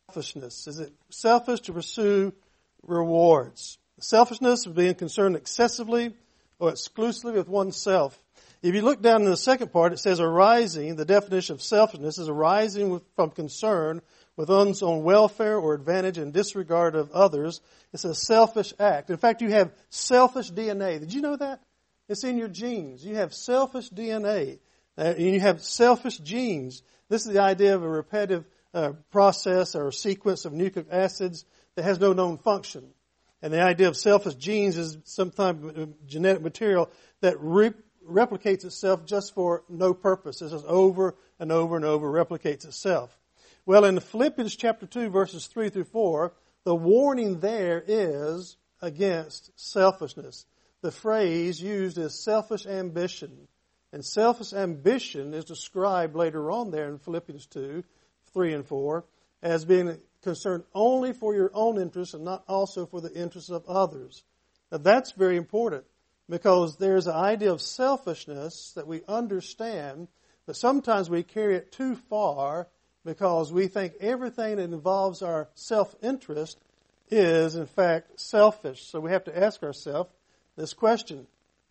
Selfishness. Is it selfish to pursue rewards? Selfishness is being concerned excessively or exclusively with oneself. If you look down in the second part, it says arising. The definition of selfishness is arising from concern with one's own welfare or advantage and disregard of others. It's a selfish act. In fact, you have selfish DNA. Did you know that? It's in your genes. You have selfish DNA. And you have selfish genes. This is the idea of a repetitive process or sequence of nucleic acids that has no known function. And the idea of selfish genes is some type of genetic material that replicates itself just for no purpose. It just over and over and over replicates itself. Well, in Philippians chapter 2, verses 3 through 4, the warning there is against selfishness. The phrase used is selfish ambition. And selfish ambition is described later on there in Philippians 2, 3 and 4, as being concerned only for your own interests and not also for the interests of others. Now that's very important because there's an idea of selfishness that we understand, but sometimes we carry it too far because we think everything that involves our self-interest is in fact selfish. So we have to ask ourselves this question.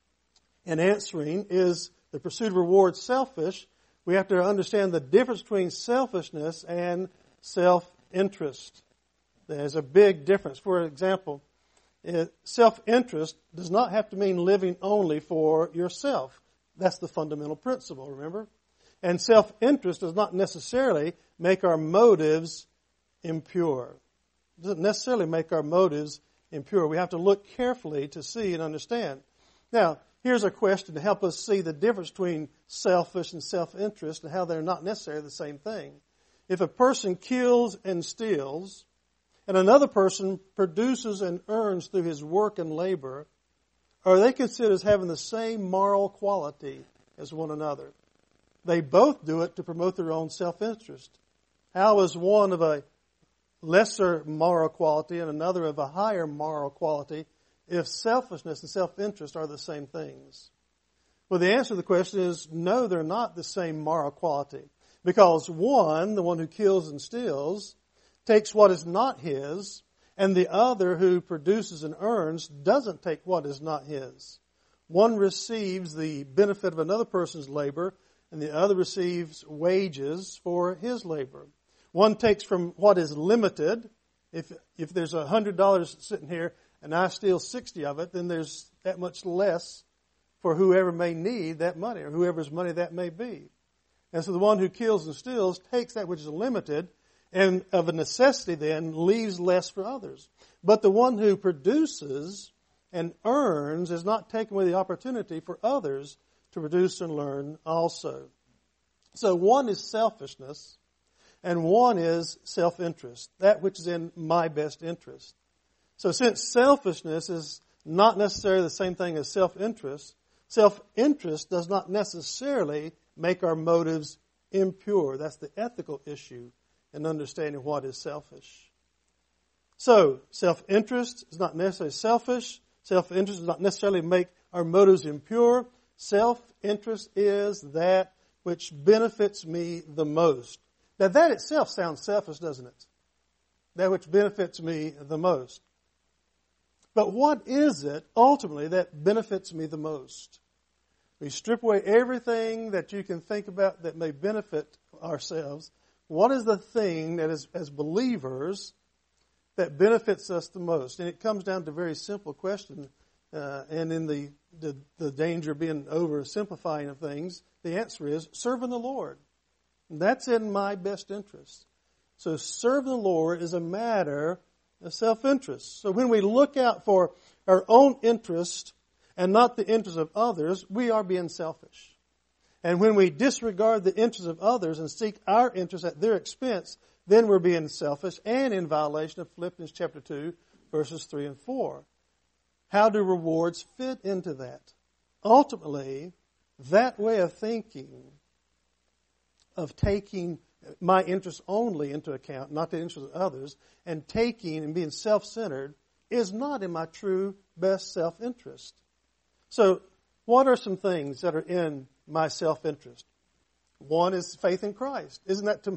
In answering, is the pursuit of reward selfish? We have to understand the difference between selfishness and self-interest. There's a big difference. For example, self-interest does not have to mean living only for yourself. That's the fundamental principle, remember? And self-interest does not necessarily make our motives impure. It doesn't necessarily make our motives impure. We have to look carefully to see and understand. Now, here's a question to help us see the difference between selfish and self-interest and how they're not necessarily the same thing. If a person kills and steals, and another person produces and earns through his work and labor, are they considered as having the same moral quality as one another? They both do it to promote their own self-interest. How is one of a lesser moral quality and another of a higher moral quality if selfishness and self-interest are the same things? Well, the answer to the question is no, they're not the same moral quality. Because one, the one who kills and steals, takes what is not his, and the other who produces and earns doesn't take what is not his. One receives the benefit of another person's labor, and the other receives wages for his labor. One takes from what is limited. If there's $100 sitting here and I steal 60 of it, then there's that much less for whoever may need that money or whoever's money that may be. And so the one who kills and steals takes that which is limited and of a necessity then leaves less for others. But the one who produces and earns is not taking away the opportunity for others to produce and learn also. So one is selfishness and one is self-interest, that which is in my best interest. So since selfishness is not necessarily the same thing as self-interest does not necessarily make our motives impure. That's the ethical issue in understanding what is selfish. So, self-interest is not necessarily selfish. Self-interest does not necessarily make our motives impure. Self-interest is that which benefits me the most. Now that itself sounds selfish, doesn't it? That which benefits me the most. But what is it ultimately that benefits me the most? We strip away everything that you can think about that may benefit ourselves. What is the thing that is, as believers, that benefits us the most? And it comes down to a very simple question. And in the danger of being oversimplifying of things, the answer is serving the Lord. And that's in my best interest. So serving the Lord is a matter of self-interest. So when we look out for our own interest and not the interest of others, we are being selfish. And when we disregard the interests of others and seek our interests at their expense, then we're being selfish and in violation of Philippians chapter 2, verses 3 and 4. How do rewards fit into that? Ultimately, that way of thinking, of taking my interests only into account, not the interests of others, and taking and being self-centered, is not in my true best self-interest. So, what are some things that are in my self-interest? One is faith in Christ. Isn't that to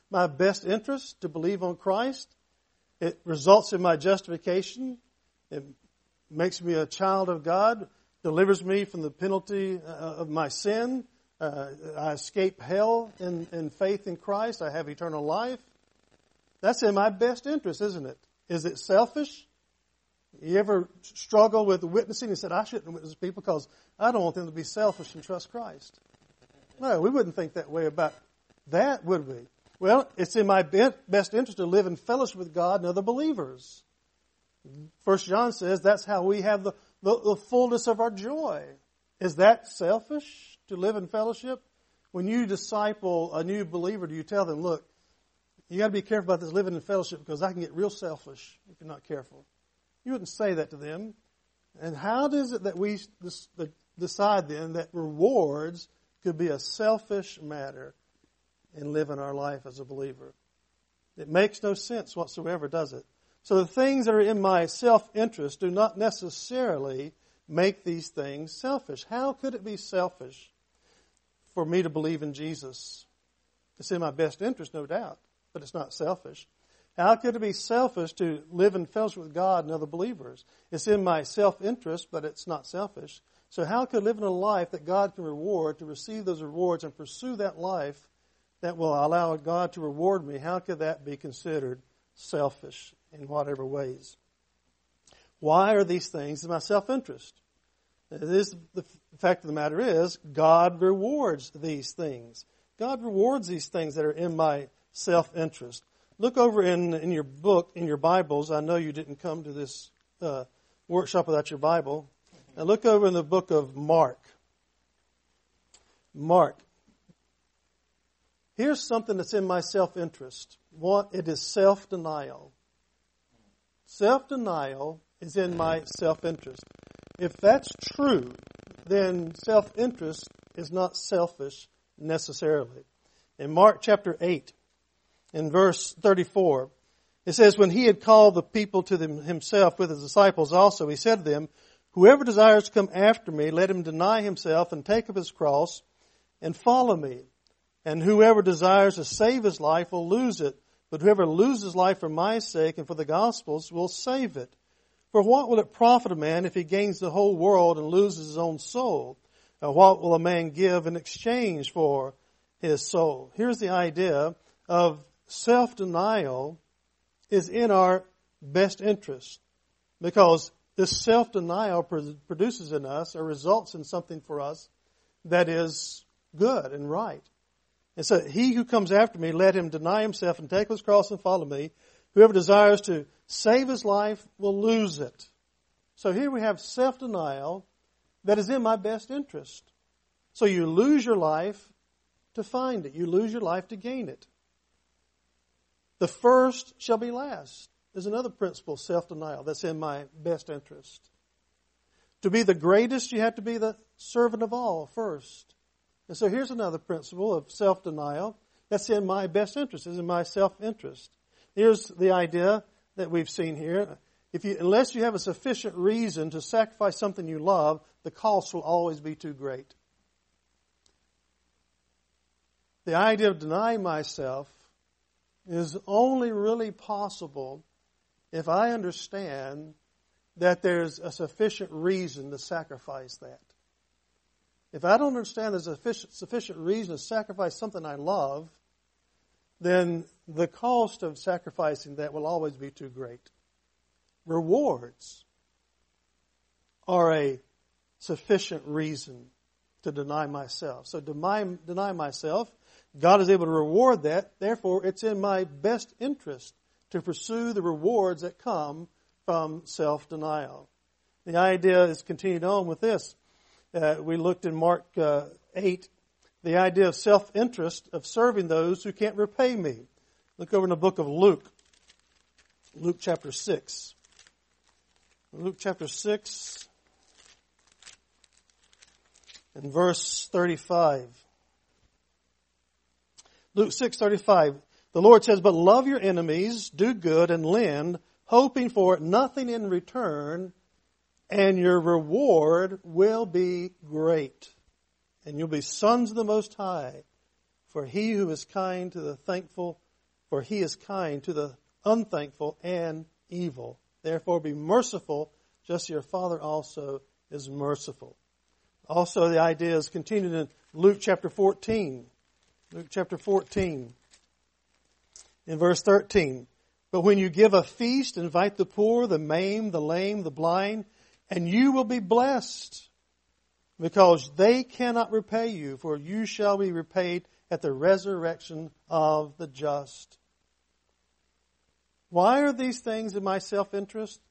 my best interest to believe on Christ. It results in my justification. It makes me a child of God, delivers me from the penalty of my sin. I escape hell in faith in Christ. I have eternal life. That's in my best interest, isn't it? Is it selfish? You ever struggle with witnessing and said, I shouldn't witness people because I don't want them to be selfish and trust Christ? No, we wouldn't think that way about that, would we? Well, it's in my best interest to live in fellowship with God and other believers. 1 John says that's how we have the fullness of our joy. Is that selfish to live in fellowship? When you disciple a new believer, do you tell them, look, you got to be careful about this living in fellowship because I can get real selfish if you're not careful? You wouldn't say that to them. And how does it that we decide then that rewards could be a selfish matter in living our life as a believer? It makes no sense whatsoever, does it? So the things that are in my self-interest do not necessarily make these things selfish. How could it be selfish for me to believe in Jesus? It's in my best interest, no doubt, but it's not selfish. How could it be selfish to live in fellowship with God and other believers? It's in my self-interest, but it's not selfish. So how could living a life that God can reward, to receive those rewards and pursue that life that will allow God to reward me, how could that be considered selfish in whatever ways? Why are these things in my self-interest? The fact of the matter is, God rewards these things. God rewards these things that are in my self-interest. Look over in your book, in your Bibles. I know you didn't come to this workshop without your Bible. Now look over in the book of Mark. Mark. Here's something that's in my self-interest. It is self-denial. Self-denial is in my self-interest. If that's true, then self-interest is not selfish necessarily. In Mark chapter 8, in verse 34, it says, when he had called the people to himself with his disciples also, he said to them, whoever desires to come after me, let him deny himself and take up his cross and follow me. And whoever desires to save his life will lose it. But whoever loses life for my sake and for the gospel's will save it. For what will it profit a man if he gains the whole world and loses his own soul? What will a man give in exchange for his soul? Here's the idea of self-denial is in our best interest, because this self-denial produces in us or results in something for us that is good and right. And so he who comes after me, let him deny himself and take his cross and follow me. Whoever desires to save his life will lose it. So here we have self-denial that is in my best interest. So you lose your life to find it. You lose your life to gain it. The first shall be last. There's another principle, self-denial, that's in my best interest. To be the greatest, you have to be the servant of all first. And so here's another principle of self-denial that's in my best interest, is in my self-interest. Here's the idea that we've seen here. Unless you have a sufficient reason to sacrifice something you love, the cost will always be too great. The idea of denying myself is only really possible if I understand that there's a sufficient reason to sacrifice that. If I don't understand there's a sufficient reason to sacrifice something I love, then the cost of sacrificing that will always be too great. Rewards are a sufficient reason to deny myself. So deny myself, God is able to reward that. Therefore, it's in my best interest to pursue the rewards that come from self-denial. The idea is continued on with this. We looked in Mark 8, the idea of self-interest of serving those who can't repay me. Look over in the book of Luke. Luke chapter 6. Luke chapter 6 and verse 35. Luke 6:35. The Lord says, but love your enemies, do good and lend, hoping for nothing in return, and your reward will be great. And you'll be sons of the Most High, for he who is kind to the thankful for he is kind to the unthankful and evil. Therefore be merciful, just as your Father also is merciful. Also, the idea is continued in Luke chapter 14. Luke chapter 14, in verse 13. But when you give a feast, invite the poor, the maimed, the lame, the blind, and you will be blessed, because they cannot repay you, for you shall be repaid at the resurrection of the just. Why are these things in my self-interest?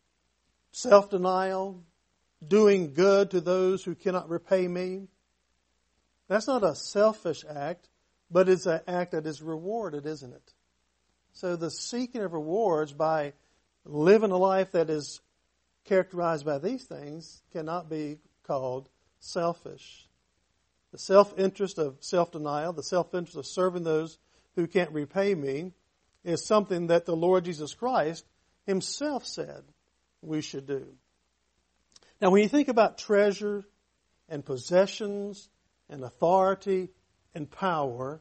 Self-denial, doing good to those who cannot repay me. That's not a selfish act, but it's an act that is rewarded, isn't it? So the seeking of rewards by living a life that is characterized by these things cannot be called selfish. The self-interest of self-denial, the self-interest of serving those who can't repay me, is something that the Lord Jesus Christ himself said we should do. Now, when you think about treasure and possessions and authority and power,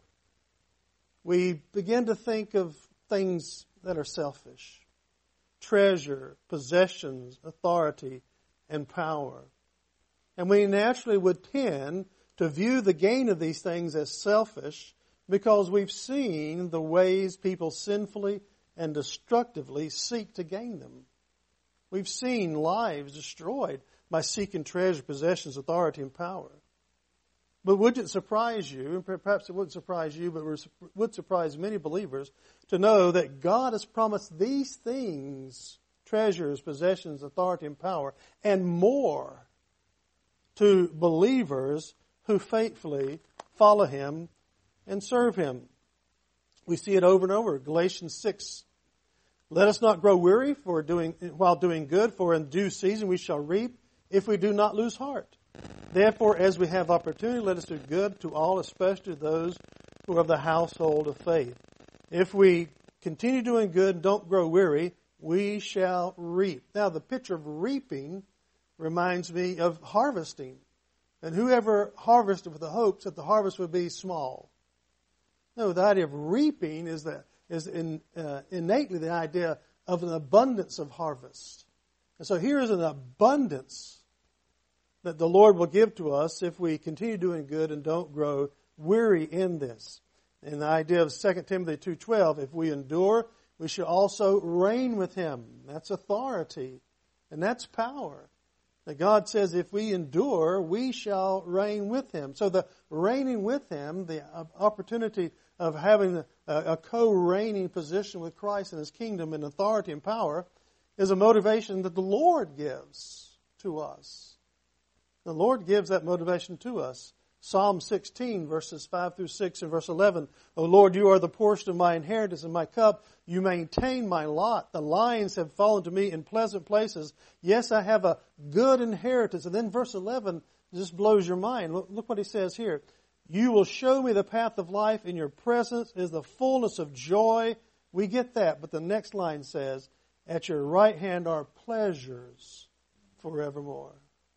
we begin to think of things that are selfish. Treasure, possessions, authority, and power. And we naturally would tend to view the gain of these things as selfish because we've seen the ways people sinfully and destructively seek to gain them. We've seen lives destroyed by seeking treasure, possessions, authority, and power. But would it surprise you, and perhaps it wouldn't surprise you, but it would surprise many believers to know that God has promised these things, treasures, possessions, authority, and power, and more to believers who faithfully follow Him and serve Him. We see it over and over. Galatians 6. Let us not grow weary while doing good, for in due season we shall reap if we do not lose heart. Therefore, as we have opportunity, let us do good to all, especially to those who are of the household of faith. If we continue doing good and don't grow weary, we shall reap. Now, the picture of reaping reminds me of harvesting. And whoever harvested with the hopes that the harvest would be small. No, the idea of reaping is innately the idea of an abundance of harvest. And so here is an abundance that the Lord will give to us if we continue doing good and don't grow weary in this. And the idea of 2 Timothy 2:12, if we endure, we shall also reign with Him. That's authority. And that's power. That God says if we endure, we shall reign with Him. So the reigning with Him, the opportunity of having a co-reigning position with Christ in His kingdom in authority and power, is a motivation that the Lord gives to us. The Lord gives that motivation to us. Psalm 16, verses 5 through 6 and verse 11. O Lord, you are the portion of my inheritance and my cup. You maintain my lot. The lions have fallen to me in pleasant places. Yes, I have a good inheritance. And then verse 11 just blows your mind. Look what he says here. You will show me the path of life. In your presence is the fullness of joy. We get that. But the next line says, at your right hand are pleasures forevermore.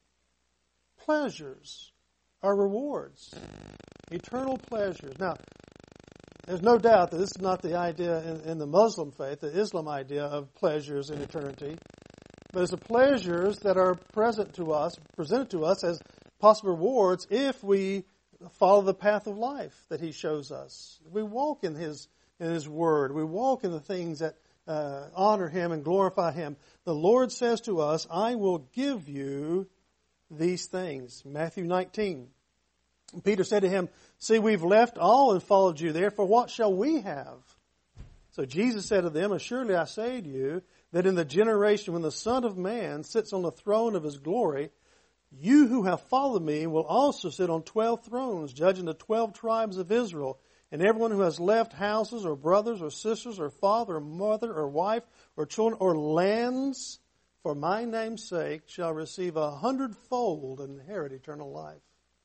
Pleasures are rewards. Eternal pleasures. Now, there's no doubt that this is not the idea in the Muslim faith, the Islam idea of pleasures in eternity. But it's the pleasures that are presented to us as possible rewards if we follow the path of life that He shows us. We walk in His Word. We walk in the things that honor Him and glorify Him. The Lord says to us, I will give you these things. Matthew 19. Peter said to Him, see, we've left all and followed you. Therefore, what shall we have? So Jesus said to them, assuredly I say to you, that in the generation when the Son of Man sits on the throne of His glory, you who have followed me will also sit on 12 thrones, judging the 12 tribes of Israel. And everyone who has left houses or brothers or sisters or father or mother or wife or children or lands for my name's sake shall receive 100-fold and inherit eternal life.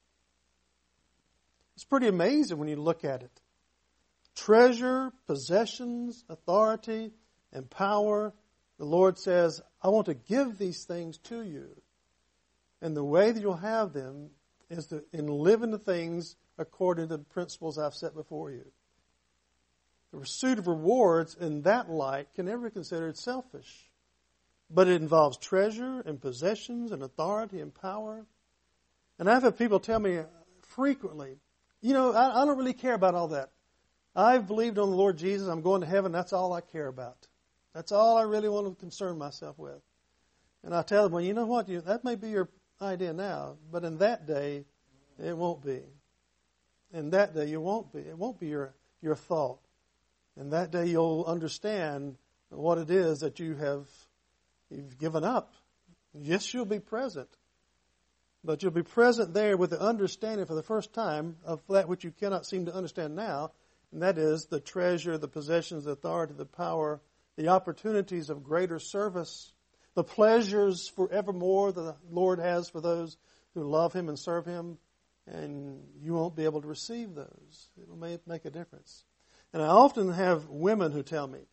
It's pretty amazing when you look at it. Treasure, possessions, authority, and power. The Lord says, I want to give these things to you. And the way that you'll have them is in living the things according to the principles I've set before you. The pursuit of rewards in that light can never be considered selfish. But it involves treasure and possessions and authority and power. And I've had people tell me frequently, I don't really care about all that. I've believed on the Lord Jesus. I'm going to heaven. That's all I care about. That's all I really want to concern myself with. And I tell them, well, you know what? That may be your idea now, but in that day, it won't be. In that day, you won't be. It won't be your thought. In that day, you'll understand what it is that you've given up. Yes, you'll be present. But you'll be present there with the understanding for the first time of that which you cannot seem to understand now, and that is the treasure, the possessions, the authority, the power, the opportunities of greater service, the pleasures forevermore that the Lord has for those who love Him and serve Him, and you won't be able to receive those. It may make a difference. And I often have women who tell me,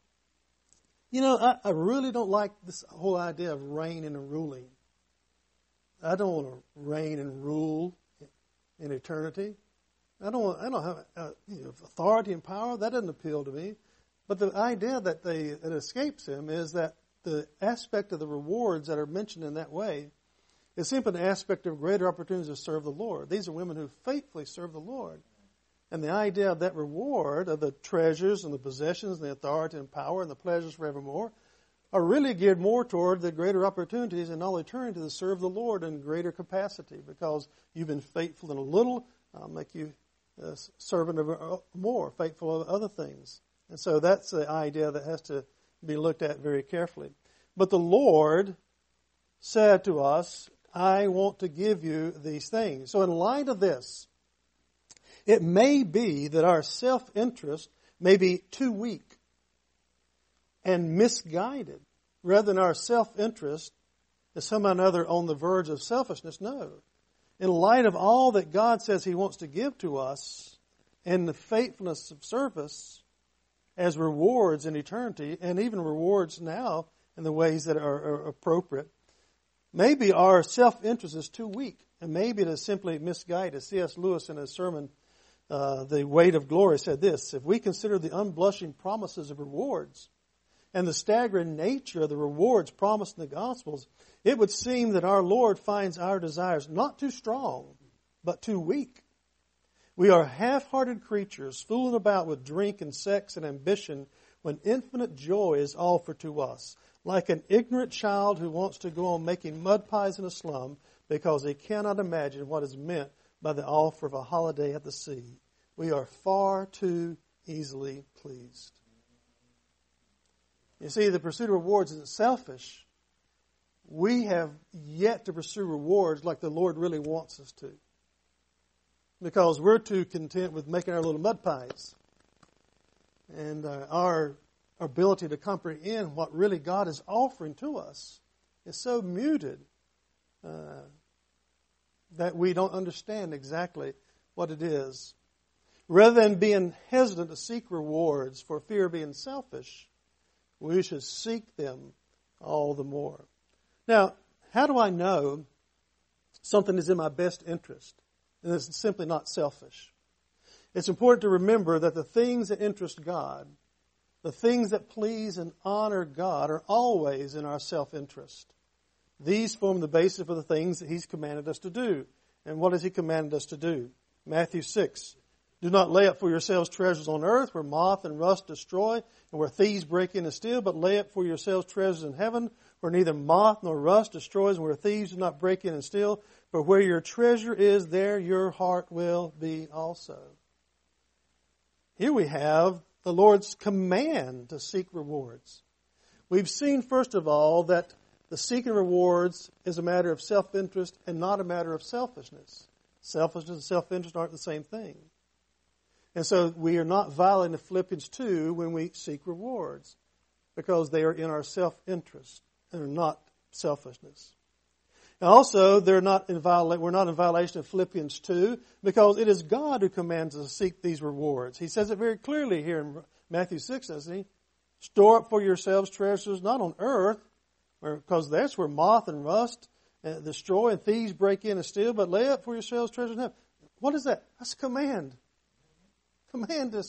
I really don't like this whole idea of reigning and ruling. I don't want to reign and rule in eternity. I don't have authority and power. That doesn't appeal to me. But the idea that escapes him is that the aspect of the rewards that are mentioned in that way is simply an aspect of greater opportunities to serve the Lord. These are women who faithfully serve the Lord. And the idea of that reward of the treasures and the possessions and the authority and power and the pleasures forevermore are really geared more toward the greater opportunities in all eternity to serve the Lord in greater capacity. Because you've been faithful in a little, I'll make you a servant of more, faithful of other things. And so that's the idea that has to be looked at very carefully. But the Lord said to us, I want to give you these things. So in light of this, it may be that our self-interest may be too weak and misguided, rather than our self-interest is somehow or another on the verge of selfishness. No. In light of all that God says He wants to give to us and the faithfulness of service as rewards in eternity, and even rewards now in the ways that are appropriate, maybe our self-interest is too weak, and maybe it is simply misguided. C.S. Lewis in his sermon, The Weight of Glory, said this: if we consider the unblushing promises of rewards and the staggering nature of the rewards promised in the Gospels, it would seem that our Lord finds our desires not too strong, but too weak. We are half-hearted creatures fooling about with drink and sex and ambition when infinite joy is offered to us, like an ignorant child who wants to go on making mud pies in a slum because he cannot imagine what is meant by the offer of a holiday at the sea. We are far too easily pleased. You see, the pursuit of rewards isn't selfish. We have yet to pursue rewards like the Lord really wants us to, because we're too content with making our little mud pies. And our ability to comprehend what really God is offering to us is so muted that we don't understand exactly what it is. Rather than being hesitant to seek rewards for fear of being selfish, we should seek them all the more. Now, how do I know something is in my best interest and it's simply not selfish? It's important to remember that the things that interest God, the things that please and honor God, are always in our self-interest. These form the basis for the things that He's commanded us to do. And what has He commanded us to do? Matthew 6. Do not lay up for yourselves treasures on earth where moth and rust destroy and where thieves break in and steal, but lay up for yourselves treasures in heaven where neither moth nor rust destroys and where thieves do not break in and steal. For where your treasure is, there your heart will be also. Here we have the Lord's command to seek rewards. We've seen, first of all, that the seeking rewards is a matter of self-interest and not a matter of selfishness. Selfishness and self-interest aren't the same thing. And so we are not violating Philippians 2 when we seek rewards, because they are in our self-interest and are not selfishness. And also, we're not in violation of Philippians 2 because it is God who commands us to seek these rewards. He says it very clearly here in Matthew 6, doesn't He? Store up for yourselves treasures not on earth, because that's where moth and rust destroy and thieves break in and steal, but lay up for yourselves treasures in heaven. What is that? That's a command. Command us to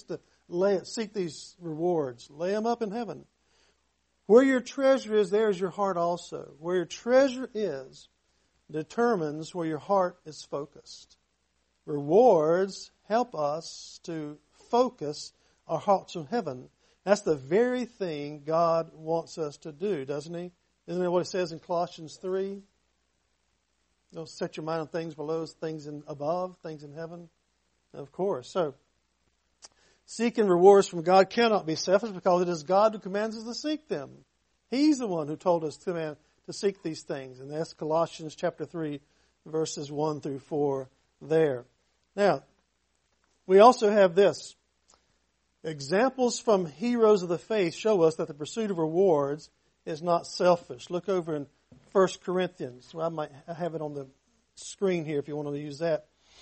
seek these rewards. Lay them up in heaven. Where your treasure is, there is your heart also. Where your treasure is determines where your heart is focused. Rewards help us to focus our hearts on heaven. That's the very thing God wants us to do, doesn't He? Isn't that what it says in Colossians 3? Don't set your mind on things below, things above, things in heaven. Of course. So, seeking rewards from God cannot be selfish because it is God who commands us to seek them. He's the one who told us to seek these things. And that's Colossians chapter 3, verses 1 through 4 there. Now, we also have this. Examples from heroes of the faith show us that the pursuit of rewards is not selfish. Look over in 1 Corinthians. Well, I might have it on the screen here if you want to use that.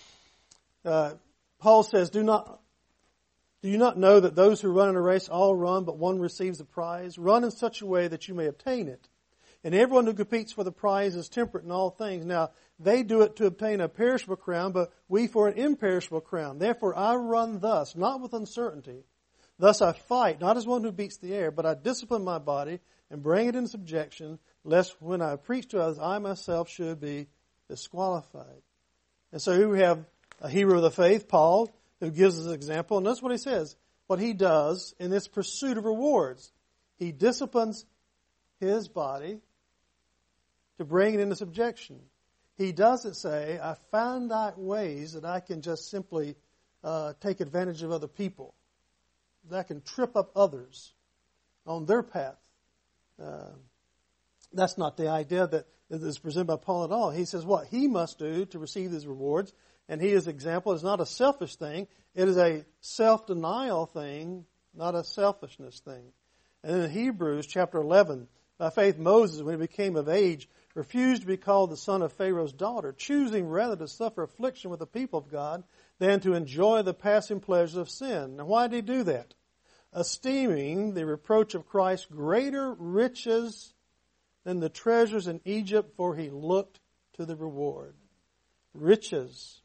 Paul says, Do you not know that those who run in a race all run, but one receives the prize? Run in such a way that you may obtain it. And everyone who competes for the prize is temperate in all things. Now, they do it to obtain a perishable crown, but we for an imperishable crown. Therefore I run thus, not with uncertainty. Thus I fight, not as one who beats the air, but I discipline my body and bring it in subjection, lest when I preach to others, I myself should be disqualified. And so here we have a hero of the faith, Paul, who gives us an example. And that's what he says. What he does in this pursuit of rewards. He disciplines his body to bring it into subjection. He doesn't say, I find out ways that I can just simply take advantage of other people. That I can trip up others on their path. That's not the idea that is presented by Paul at all. He says what he must do to receive these rewards. And his example is not a selfish thing. It is a self-denial thing, not a selfishness thing. And in Hebrews chapter 11, by faith Moses, when he became of age, refused to be called the son of Pharaoh's daughter, choosing rather to suffer affliction with the people of God than to enjoy the passing pleasures of sin. Now why did he do that? Esteeming the reproach of Christ greater riches than the treasures in Egypt, for he looked to the reward. Riches.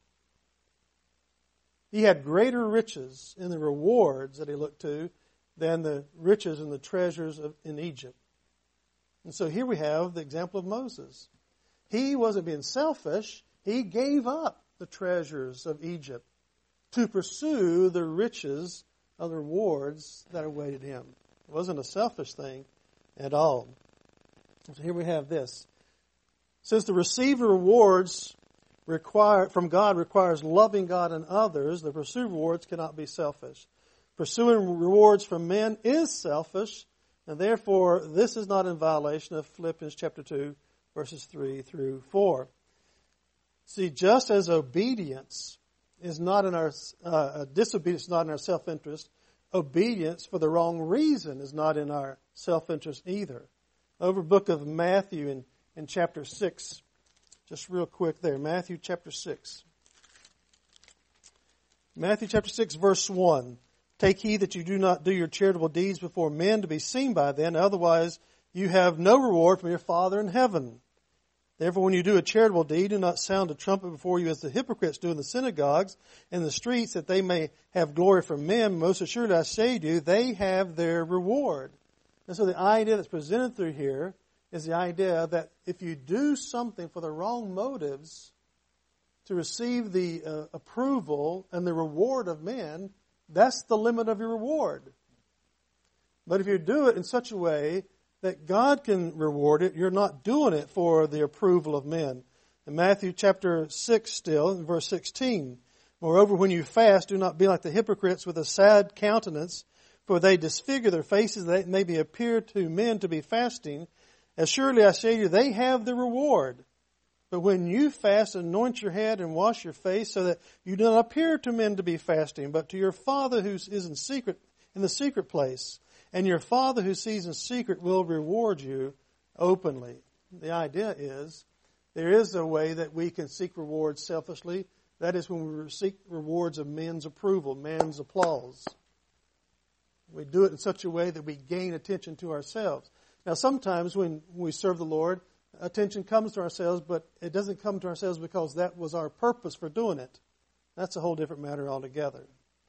He had greater riches in the rewards that he looked to than the riches and the treasures in Egypt. And so here we have the example of Moses. He wasn't being selfish. He gave up the treasures of Egypt to pursue the riches of the rewards that awaited him. It wasn't a selfish thing at all. So here we have this. Since the received rewards from God requires loving God and others, the pursuit of rewards cannot be selfish. Pursuing rewards from men is selfish, and therefore this is not in violation of Philippians chapter 2, verses 3 through 4. See, just as obedience is not in our disobedience is not in our self-interest, obedience for the wrong reason is not in our self-interest either. Over book of Matthew in chapter 6, just real quick there, Matthew chapter 6. Matthew chapter 6, verse 1. Take heed that you do not do your charitable deeds before men to be seen by them, otherwise you have no reward from your Father in heaven. Therefore, when you do a charitable deed, do not sound a trumpet before you as the hypocrites do in the synagogues and the streets, that they may have glory from men. Most assuredly I say to you, they have their reward. And so the idea that's presented through here is the idea that if you do something for the wrong motives to receive the approval and the reward of men, that's the limit of your reward. But if you do it in such a way that God can reward it, you're not doing it for the approval of men. In Matthew chapter 6 still, in verse 16, moreover, when you fast, do not be like the hypocrites with a sad countenance, for they disfigure their faces, that it may be appear to men to be fasting. As surely I say to you, they have the reward. But when you fast, anoint your head and wash your face, so that you do not appear to men to be fasting, but to your Father who is in the secret place. And your Father who sees in secret will reward you openly. The idea is, there is a way that we can seek rewards selfishly. That is when we seek rewards of men's approval, man's applause. We do it in such a way that we gain attention to ourselves. Now sometimes when we serve the Lord, attention comes to ourselves, but it doesn't come to ourselves because that was our purpose for doing it. That's a whole different matter altogether.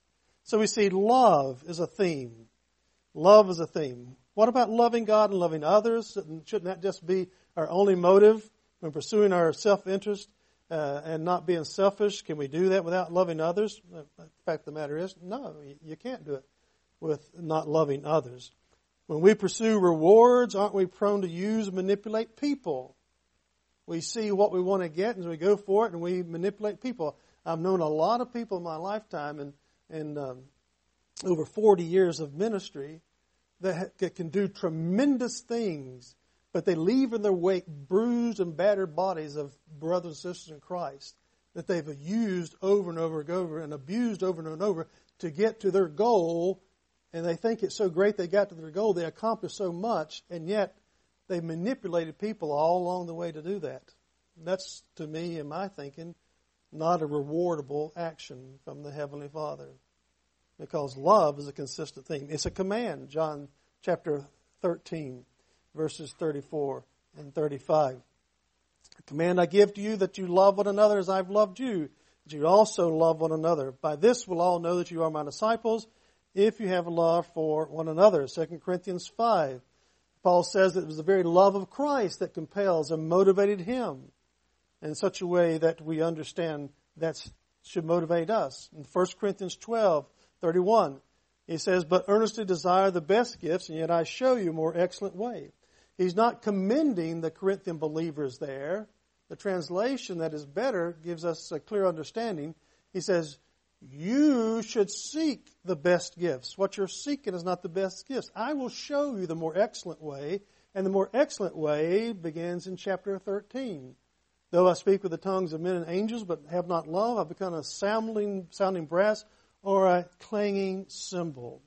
So we see love is a theme. Love is a theme. What about loving God and loving others? Shouldn't that just be our only motive when pursuing our self-interest and not being selfish? Can we do that without loving others? The fact of the matter is, no, you can't do it with not loving others. When we pursue rewards, aren't we prone to use and manipulate people? We see what we want to get and we go for it and we manipulate people. I've known a lot of people in my lifetime and over 40 years of ministry that can do tremendous things, but they leave in their wake bruised and battered bodies of brothers and sisters in Christ that they've used over and over and over and abused over and over to get to their goal. And they think it's so great they got to their goal, they accomplished so much, and yet they manipulated people all along the way to do that. That's, to me, in my thinking, not a rewardable action from the Heavenly Father. Because love is a consistent thing. It's a command. John chapter 13, verses 34 and 35. A command I give to you that you love one another as I've loved you, that you also love one another. By this will all know that you are my disciples, if you have a love for one another. 2 Corinthians 5. Paul says that it was the very love of Christ that compels and motivated him in such a way that we understand that should motivate us. In 1 Corinthians 12:31, he says, but earnestly desire the best gifts, and yet I show you a more excellent way. He's not commending the Corinthian believers there. The translation that is better gives us a clear understanding. He says, you should seek the best gifts. What you're seeking is not the best gifts. I will show you the more excellent way, and the more excellent way begins in chapter 13. Though I speak with the tongues of men and angels, but have not love, I become a sounding brass or a clanging cymbal.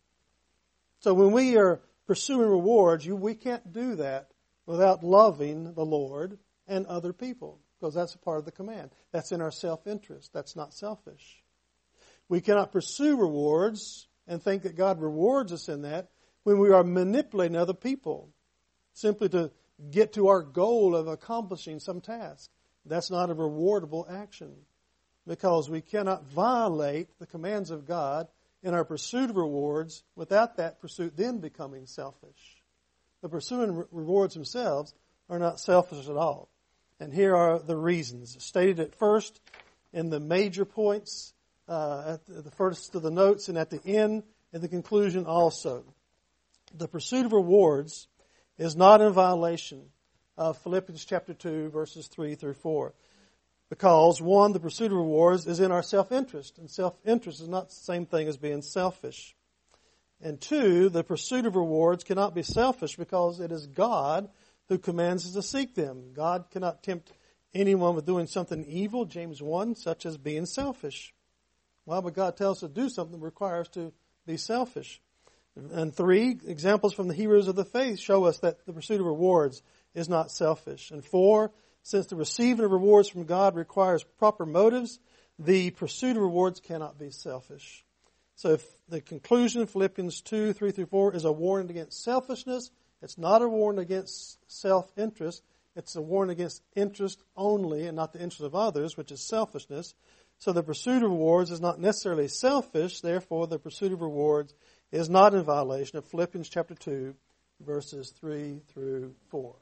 So when we are pursuing rewards, we can't do that without loving the Lord and other people, because that's a part of the command. That's in our self-interest. That's not selfish. We cannot pursue rewards and think that God rewards us in that when we are manipulating other people simply to get to our goal of accomplishing some task. That's not a rewardable action, because we cannot violate the commands of God in our pursuit of rewards without that pursuit then becoming selfish. The pursuing rewards themselves are not selfish at all. And here are the reasons. Stated at first in the major points, at the first of the notes, and at the end, in the conclusion also. The pursuit of rewards is not in violation of Philippians chapter 2, verses 3 through 4. Because, one, the pursuit of rewards is in our self-interest, and self-interest is not the same thing as being selfish. And two, the pursuit of rewards cannot be selfish because it is God who commands us to seek them. God cannot tempt anyone with doing something evil, James 1, such as being selfish. Why would God tell us to do something that requires to be selfish? And three, examples from the heroes of the faith show us that the pursuit of rewards is not selfish. And four, since the receiving of rewards from God requires proper motives, the pursuit of rewards cannot be selfish. So if the conclusion of Philippians 2, 3 through 4 is a warning against selfishness, it's not a warning against self-interest. It's a warning against interest only and not the interest of others, which is selfishness. So the pursuit of rewards is not necessarily selfish. Therefore, the pursuit of rewards is not in violation of Philippians chapter 2, verses 3 through 4.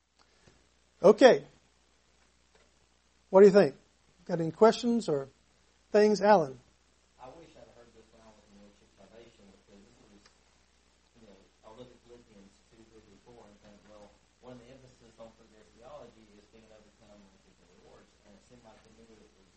Okay. What do you think? Got any questions or things? Alan? I wish I'd heard this when I was in Worship Salvation, because this was, I look at Philippians 2, 3 through 4 and think, well, one of the emphasis on for their theology is being overcome with the rewards. And it seemed like to me it was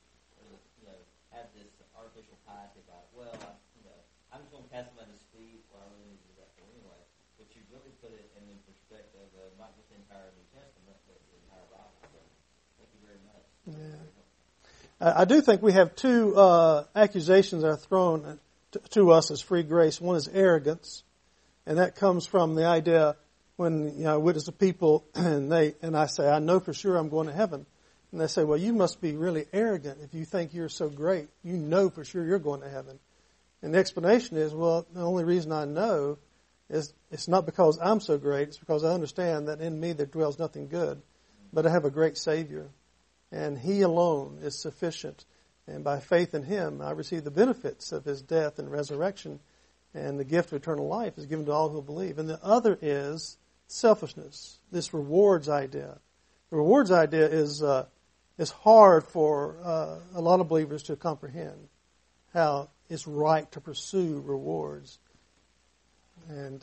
had this artificial piety about, I'm just going to cast them at his feet. Well, I really need to do that for anyway. But you really put it in the perspective of not just the entire New Testament, but the entire Bible. So, thank you very much. Yeah. I do think we have two accusations that are thrown to us as free grace. One is arrogance, and that comes from the idea when I witness to people and I say, I know for sure I'm going to heaven. And they say, well, you must be really arrogant if you think you're so great. You know for sure you're going to heaven. And the explanation is, well, the only reason I know is it's not because I'm so great. It's because I understand that in me there dwells nothing good. But I have a great Savior. And He alone is sufficient And by faith in Him, I receive the benefits of His death and resurrection, and the gift of eternal life is given to all who believe. And the other is selfishness, this rewards idea. The rewards idea is hard for a lot of believers to comprehend, how it's right to pursue rewards. And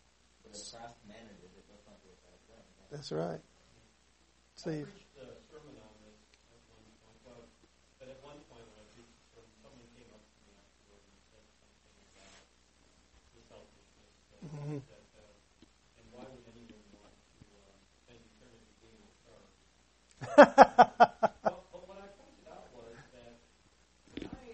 that's right. See, I preached a sermon on this at one point, but at one point when I preached the sermon, someone came up to me afterward and said something about the selfishness and why would anyone want to spend eternity being a star? But what I pointed out was that when I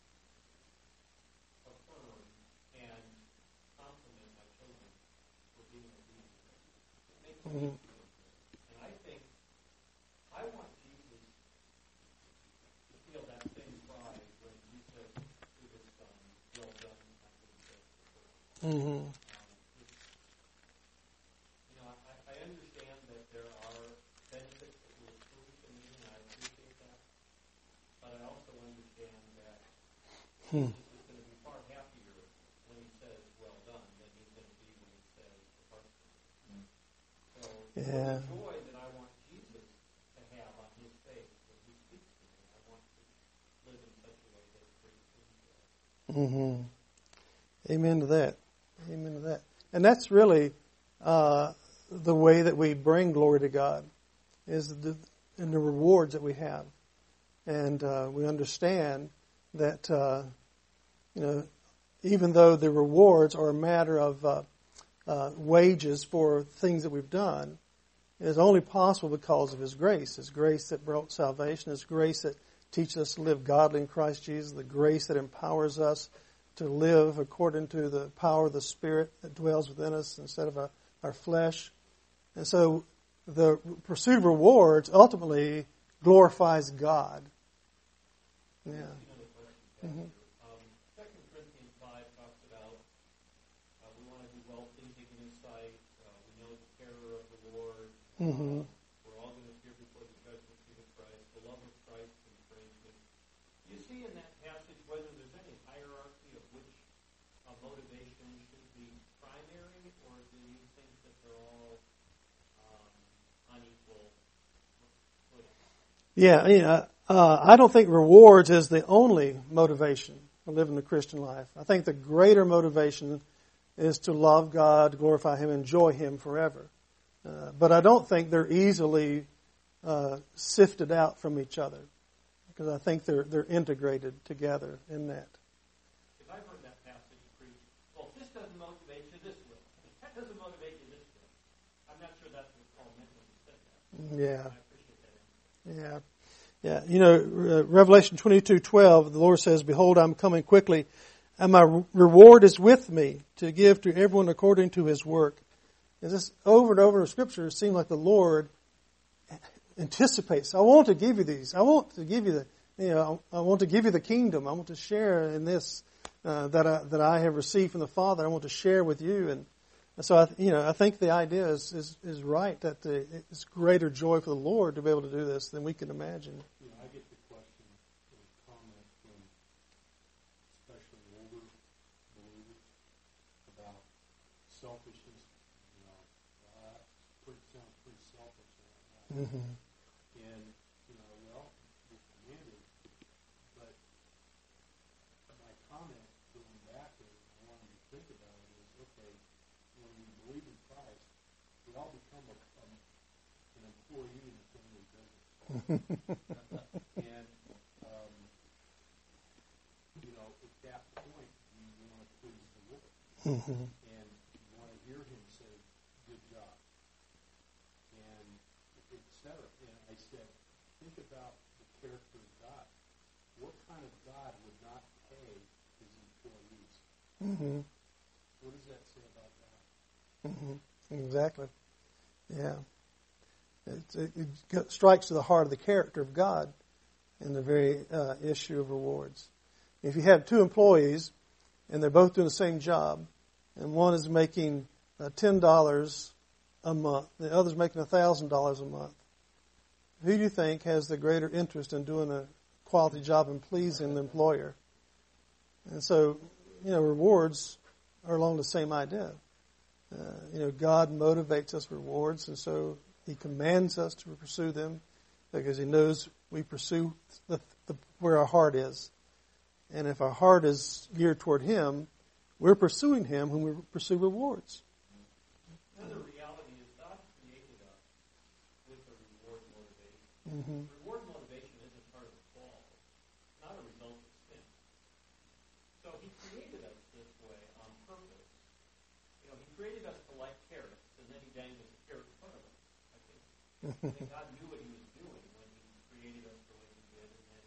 affirm and compliment my children for being obedient, it makes me mm-hmm. I understand that there are benefits that will accrue to me, and I appreciate that. But I also understand that Jesus is going to be far happier when He says, "Well done," than He's going to be when He says, "Depart from me." So the joy that I want Jesus to have on His face when He speaks to me, I want to live in such a way that it brings Him joy. Mm-hmm. Amen to that. Amen to that. And that's really the way that we bring glory to God, is in the rewards that we have. And we understand that, even though the rewards are a matter of wages for things that we've done, it is only possible because of His grace. His grace that brought salvation, His grace that teaches us to live godly in Christ Jesus, the grace that empowers us to live according to the power of the Spirit that dwells within us instead of our flesh. And so the pursuit of rewards ultimately glorifies God. Yeah. Mm-hmm. 2 Corinthians 5 talks about we want to do well pleasing in His sight. We know the terror of the Lord. Mm-hmm. We're all going to appear before the judgment seat of Christ. The love of Christ encourages. Do you see in that passage whether there's any hierarchy of which motivation should be primary, or do you think that they're all on equal footing? Yeah, I don't think rewards is the only motivation for living the Christian life. I think the greater motivation is to love God, glorify Him, enjoy Him forever. But I don't think they're easily sifted out from each other, because I think they're integrated together in that. Because I've heard that passage preached, well, this doesn't motivate you this way. That doesn't motivate you this way. I'm not sure that's what Paul meant when he said that. Yeah. I appreciate that. Yeah. Yeah. Revelation 22:12, the Lord says, "Behold, I'm coming quickly, and my reward is with me to give to everyone according to his work." And this over and over in Scripture, it seems like the Lord anticipates. I want to give you these. I want to give you I want to give you the kingdom. I want to share in this that I have received from the Father. I want to share with you. And so I think the idea is right, that it's greater joy for the Lord to be able to do this than we can imagine. I get the question or comment from especially older believers about selfishness. Sounds pretty selfish. Mm-hmm. And well, we're commanded, but my comment going back and I want you to think about it is, okay, when we believe in Christ, we all become an employee in the family business. And, at that point, you want to please the Lord. Mm-hmm. And you want to hear Him say, "Good job." And et cetera. And I said, think about the character of God. What kind of God would not pay His employees? Mm-hmm. What does that say about that? Mm-hmm. Exactly. Yeah. It strikes to the heart of the character of God in the very issue of rewards. If you have two employees and they're both doing the same job, and one is making $10 a month, the other's making $1,000 a month, who do you think has the greater interest in doing a quality job and pleasing the employer. And so, rewards are along the same idea. God motivates us with rewards, and so He commands us to pursue them because He knows we pursue where our heart is. And if our heart is geared toward Him, we're pursuing Him when we pursue rewards. And the reality is God created us with a reward motivation. Mm-hmm. Reward motivation isn't part of the fall. It's not a result of sin. So He created us this way on purpose. He created us to like carrots, and then He dangled a carrot in front of us. I think God knew what He was doing when He created us the way He did, and then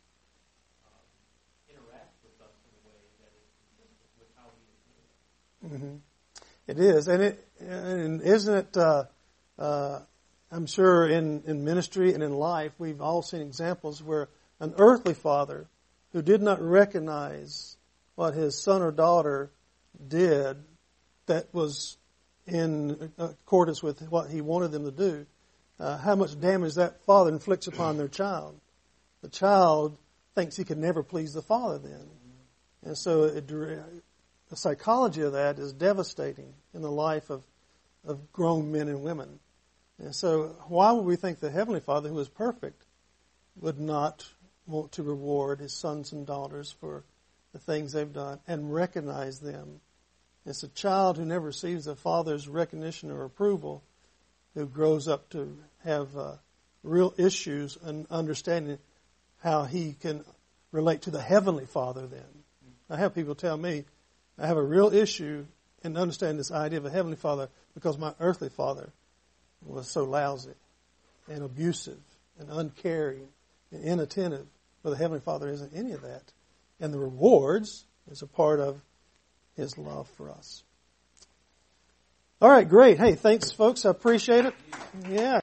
interacts with us in a way that is consistent with how He is made us. Mm-hmm. It is, and isn't it? I'm sure in ministry and in life, we've all seen examples where an earthly father who did not recognize what his son or daughter did that was in accordance with what he wanted them to do, how much damage that father inflicts upon their child. The child thinks he can never please the father then. And so the psychology of that is devastating in the life of grown men and women. And so why would we think the Heavenly Father, who is perfect, would not want to reward His sons and daughters for the things they've done and recognize them? It's a child who never receives the Father's recognition or approval who grows up to have real issues and understanding how he can relate to the Heavenly Father then. I have people tell me, I have a real issue in understanding this idea of a Heavenly Father because my earthly father was so lousy and abusive and uncaring and inattentive. But the Heavenly Father isn't any of that. And the rewards is a part of His love for us. All right, great. Hey, thanks, folks. I appreciate it. Yeah.